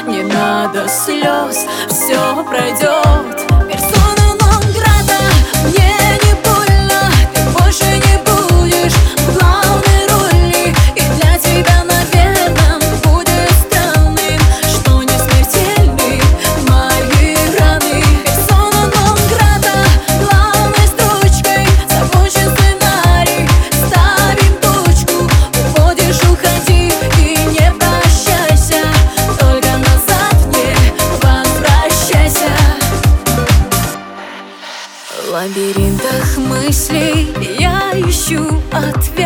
Не надо слез, все пройдет. Персона нон грата, мне не больно. Ты больше не будешь в главной роли. И для тебя, наверное, будет странным, что не смертельны мои раны. Персона нон грата, главной строчкой закончен сценарий. Ставим точку, уходишь, уходи и не прощайся. Только назад не возвращайся. В лабиринтах мыслей я ищу ответ.